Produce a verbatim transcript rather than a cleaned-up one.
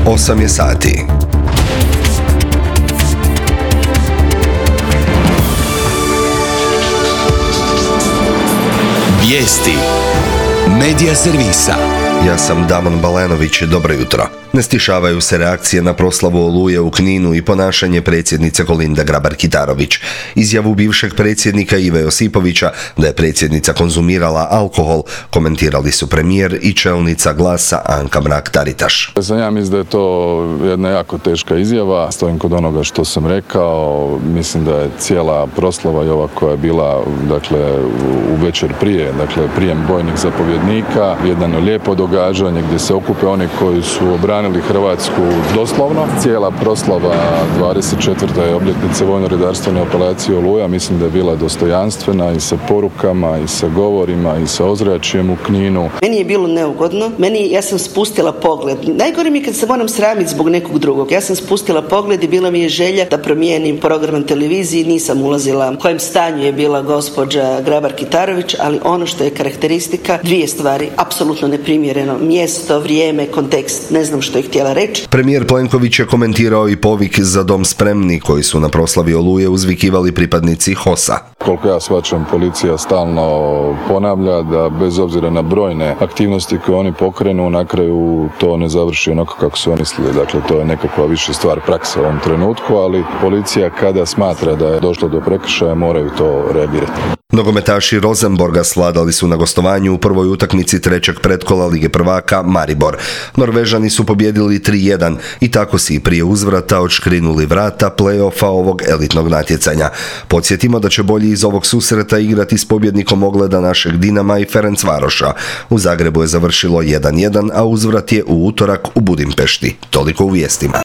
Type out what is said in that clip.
osam je sati. Vijesti Medija servisa. Ja sam Damon Balenović, dobro jutro. Ne stišavaju se reakcije na proslavu Oluje u Kninu i ponašanje predsjednice Kolinde Grabar-Kitarović. Izjavu bivšeg predsjednika Ive Josipovića da je predsjednica konzumirala alkohol komentirali su premijer i čelnica Glasa Anka Mrak-Taritaš. Ja mislim da je to jedna jako teška izjava. Stojim kod onoga što sam rekao. Mislim da je cijela proslava i ova koja je bila dakle, u večer prije, dakle prijem bojnih zapovjednika, jedno lijepo događanje gdje se okupe oni koji su obranili Hrvatsku doslovno. Cijela proslava dvadeset četvrte obljetnice vojno-redarstvene operacije Oluja mislim da je bila dostojanstvena i sa porukama i sa govorima i sa ozračjem u Kninu. Meni je bilo neugodno. Meni, ja sam spustila pogled. Najgore mi je kad se moram sramiti zbog nekog drugog. Ja sam spustila pogled i bila mi je želja da promijenim program na televiziji. Nisam ulazila u kojem stanju je bila gospođa Grabar-Kitarović, ali ono što je karakteristika, dvije stvari, apsolutno neprimjereno. Mjesto, vrijeme, kontekst. Ne znam što je htjela reći. Premijer Plenković je komentirao i povik Za dom spremni koji su na proslavi Oluje uzvikivali pripadnici HOS-a. Koliko ja shvaćam, policija stalno ponavlja da bez obzira na brojne aktivnosti koje oni pokrenu, na kraju to ne završi onako kako su oni mislili. Dakle, to je nekakva više stvar prakse u ovom trenutku, ali policija kada smatra da je došlo do prekršaja moraju to reagirati. Nogometaši Rosenborga svladali su na gostovanju u prvoj utakmici trećeg pretkola Lige prvaka Maribor. Norvežani su pobjedili tri jedan i tako si prije uzvrata odškrinuli vrata play-offa ovog elitnog natjecanja. Podsjetimo da će bolji iz ovog susreta igrati s pobjednikom ogleda našeg Dinama i Ferencvaroša. U Zagrebu je završilo jedan jedan, a uzvrat je u utorak u Budimpešti. Toliko u vijestima.